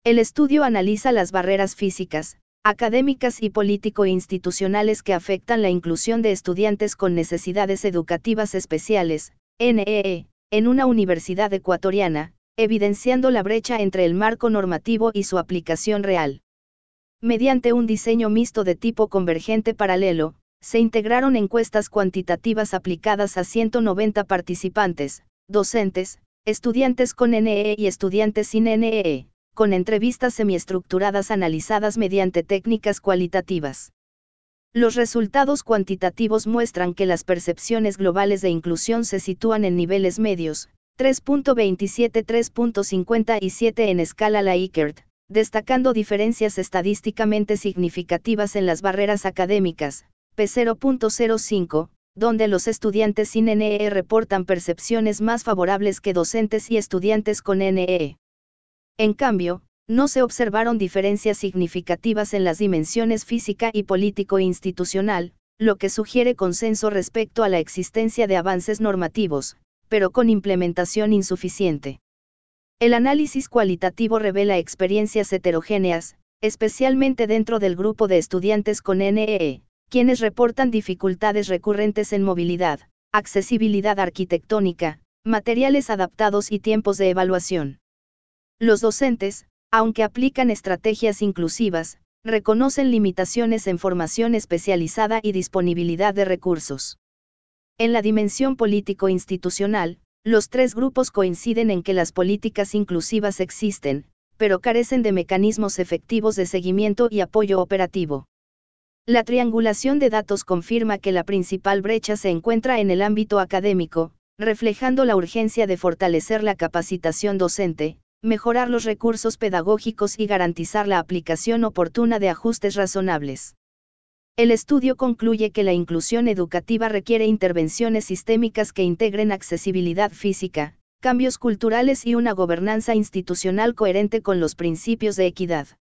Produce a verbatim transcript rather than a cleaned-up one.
El estudio analiza las barreras físicas, académicas y político-institucionales que afectan la inclusión de estudiantes con necesidades educativas especiales, N E E, en una universidad ecuatoriana, evidenciando la brecha entre el marco normativo y su aplicación real. Mediante un diseño mixto de tipo convergente paralelo, se integraron encuestas cuantitativas aplicadas a ciento noventa participantes, docentes, estudiantes con N E E y estudiantes sin N E E, con entrevistas semiestructuradas analizadas mediante técnicas cualitativas. Los resultados cuantitativos muestran que las percepciones globales de inclusión se sitúan en niveles medios, tres punto veintisiete a tres punto cincuenta y siete en escala Likert, destacando diferencias estadísticamente significativas en las barreras académicas, P cero punto cero cinco, donde los estudiantes sin N E E reportan percepciones más favorables que docentes y estudiantes con N E E. En cambio, no se observaron diferencias significativas en las dimensiones física y político-institucional, lo que sugiere consenso respecto a la existencia de avances normativos, pero con implementación insuficiente. El análisis cualitativo revela experiencias heterogéneas, especialmente dentro del grupo de estudiantes con N E E, quienes reportan dificultades recurrentes en movilidad, accesibilidad arquitectónica, materiales adaptados y tiempos de evaluación. Los docentes, aunque aplican estrategias inclusivas, reconocen limitaciones en formación especializada y disponibilidad de recursos. En la dimensión político-institucional, los tres grupos coinciden en que las políticas inclusivas existen, pero carecen de mecanismos efectivos de seguimiento y apoyo operativo. La triangulación de datos confirma que la principal brecha se encuentra en el ámbito académico, reflejando la urgencia de fortalecer la capacitación docente, mejorar los recursos pedagógicos y garantizar la aplicación oportuna de ajustes razonables. El estudio concluye que la inclusión educativa requiere intervenciones sistémicas que integren accesibilidad física, cambios culturales y una gobernanza institucional coherente con los principios de equidad.